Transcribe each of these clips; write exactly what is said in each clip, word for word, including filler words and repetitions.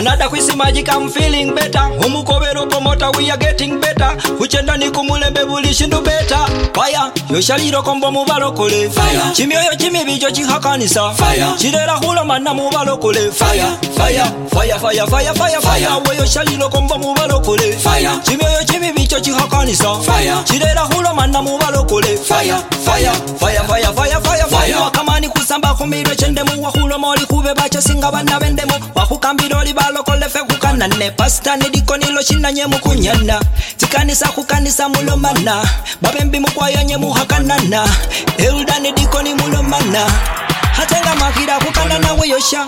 Another kwisi magic, I'm feeling better. Umukobero promoter, we are getting better. Uchenda ni kumulembe bulishindu better. Fire, yoshaliro kombo mubalokole. Fire, chimyoyo chimibijo chihakanisa. Fire, chirera hula mana mubalokole. Fire, fire, fire, fire, fire, fire, fire. We yoshaliro kombo mubalokole. Fire, chimyoyo chimibijo chihakanisa. Fire, chirera hula mana mubalokole. Fire, fire, fire, fire, fire, fire, fire. Wakamani kusamba kumiro chende mu wahulo moli kube bacha singa bana bendemo. Wakukambiro li balokole fe kukanane. Pasta ni diko nilo shina nye mukunyana. Tikanisa kukanisa mulomana. Babembi mukwaya nye muhakanana. Elda ni diko ni mulomana. Hatenga makira kukanana we yosha.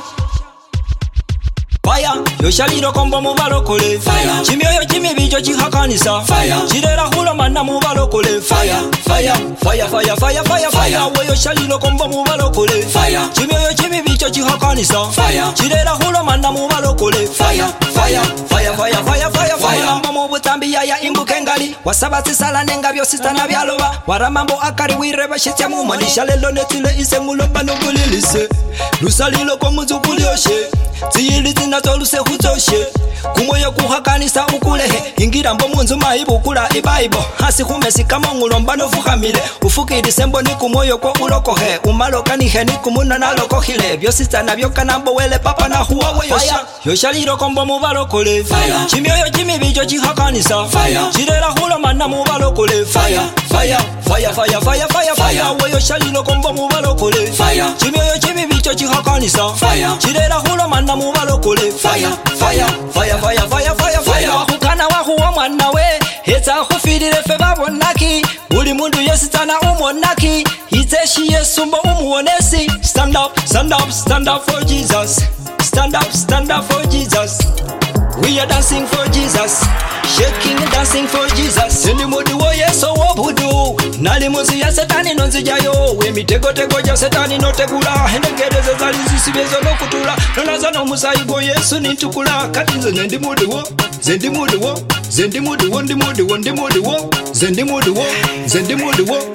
Fire, yoshaliro kombo mubalokole. Fire, chimyoyo chimibijo chihakanisa. Fire, chirera hula mana mubalokole. Fire, fire, fire, fire, fire, fire, fire. We yoshaliro kombo mubalokole. Fire, chimyoyo chimibijo chihakanisa. Fire, chirera hula mana mubalokole. Fire, fire, fire, fire, fire, fire, fire. Mambo butambi ya imbukengali. Wasabati sala nenga byo sita na byaloba. Waramambo akari wireba shitya mu manisha lelo netile ise mulomba no bulilise. Lusalilo kwa muzukulioshe. Ziyilizi na toluse hutoshe. Kumoyo kuhakanisa ukulehe. Ingira mbo munzu maibu kula ibaibo. Hasi kumesi kama ngulomba no fuhamile. Ufukiri sembo ni kumoyo kwa ulokohe. Umaloka ni heni kumuna na lokohile. Byo sita na byo kanambo wele papa na huwa we yosha. Yosha liro kombo mubalokole. Fire, chimyoyo chimibijo chihakanisa. Fire, chirera hula mana mubalokole. Fire, fire, fire, fire, fire, fire, fire. We yosha liro kombo mubalokole. Fire, chimyoyo chimibijo chihakanisa. Fire, chirera hula mana mubalokole. Fire, fire, fire, fire, fire, fire, fire. Wakukana wahuwa mwana we. Heta hufidire fe babonaki. Uli mundu yesitana umonaki. Hiteshi yesumbo umuonesi. Stand up, stand up, stand up for Jesus. Stand up, stand up for Jesus. We are dancing for Jesus. Shaking and dancing for Jesus. Sendi mudi wo yeso wo budu. Nali muzi ya setani nonzi jayo. We mitego tego ja setani no tegula. Hende gereze zali zisibezo no kutula. Nonaza no musaigo yesu nintukula. Katinzo nendi mudi wo. Zendi mudi wo. Zendi mudi wo. Ndi mudi wo. Ndi mudi wo. Zendi mudi wo. Zendi mudi wo.